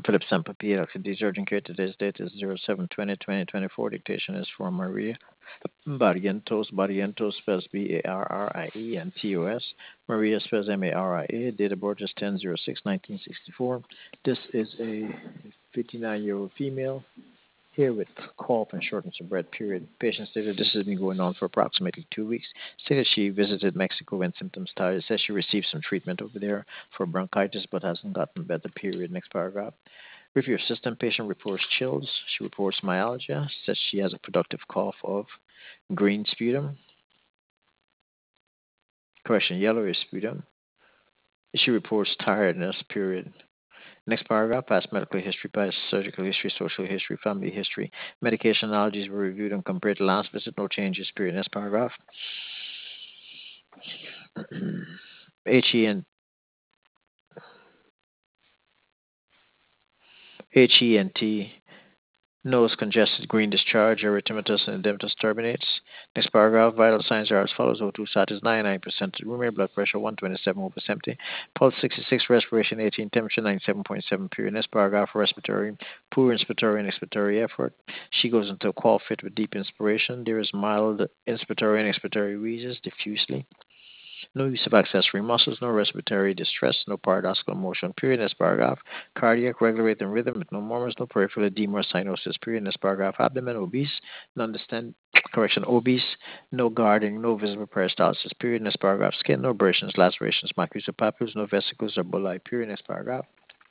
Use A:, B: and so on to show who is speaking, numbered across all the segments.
A: Philip Sample PLC. This urgent care. Today's date is 07/20/2024. Dictation is for Maria Barrientos. Barrientos spells Barrientos. Maria spells Maria. Date of birth is 10/06/1964. This is a 59-year-old female here with cough and shortness of breath, period. Patient stated this has been going on for approximately 2 weeks. Stated she visited Mexico when symptoms started. Says she received some treatment over there for bronchitis but hasn't gotten better, period. Next paragraph. Review system. Patient reports chills. She reports myalgia. Says she has a productive cough of green sputum. Correction, yellowish sputum. She reports tiredness, period. Next paragraph, past medical history, past surgical history, social history, family history. Medication allergies were reviewed and compared to last visit, no changes, period. Next paragraph. HEN, HENT, nose congested, green discharge, erythematous and edematous turbinates. Next paragraph, vital signs are as follows. O2 status 99%, room air blood pressure 127 over 70, pulse 66, respiration 18, temperature 97.7, period. Next paragraph, respiratory, poor inspiratory and expiratory effort. She goes into a cough fit with deep inspiration. There is mild inspiratory and expiratory wheezes diffusely. No use of accessory muscles, no respiratory distress, no paradoxical motion, period. Next paragraph. Cardiac, regular rate and rhythm with no murmurs, no peripheral edema or cyanosis, period. Next paragraph. Abdomen, obese, obese, no guarding, no visible peristalsis, period. Next paragraph. Skin, no abrasions, lacerations, macular papules, no vesicles or bullae, period. Next paragraph.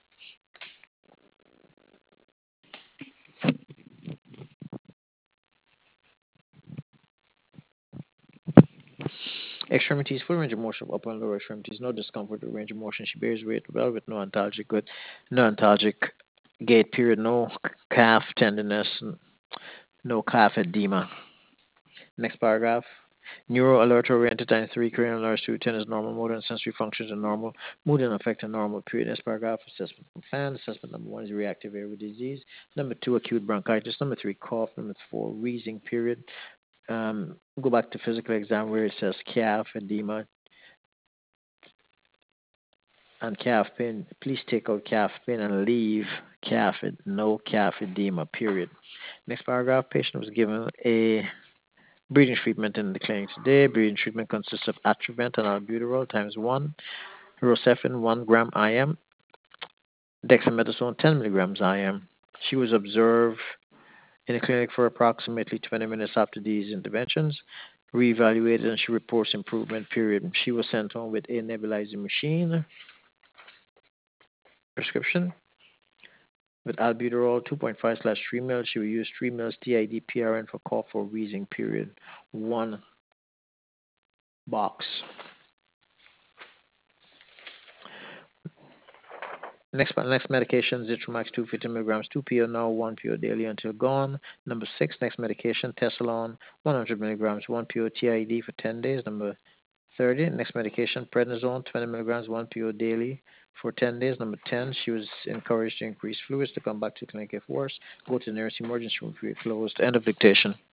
A: Extremities, full range of motion of upper and lower extremities, no discomfort or range of motion. She bears weight well with no antalgic good, no antalgic gait, period. No calf tenderness, no calf edema. Next paragraph. Neuro alert oriented times 3, cranial alerts 2, 10 is normal, motor and sensory functions are normal, mood and affect are normal, period. Next paragraph. Assessment plan. Assessment number 1 is reactive airway disease. Number 2, acute bronchitis. Number 3, cough. Number 4, wheezing, period. Go back to physical exam where it says calf edema and calf pain. Please take out calf pain and leave no calf edema, period. Next paragraph. Patient was given a breathing treatment in the clinic today. Breathing treatment consists of Atrovent and albuterol times 1, Rocephin 1 gram IM, dexamethasone 10 milligrams IM. She was observed in the clinic for approximately 20 minutes after these interventions, reevaluated, and she reports improvement, period. She was sent home with a nebulizer machine prescription with albuterol 2.5/3 ml. She will use 3 ml TID PRN for cough or wheezing, period. 1 box. Next medication, Zithromax 250 milligrams, 2 PO now, 1 PO daily until gone. Number 6, next medication, Tesalon 100 milligrams, 1 PO TID for 10 days. Number 30, next medication, prednisone 20 milligrams, 1 PO daily for 10 days. Number 10, she was encouraged to increase fluids to come back to clinic if worse. Go to the nearest emergency room if you're closed. End of dictation.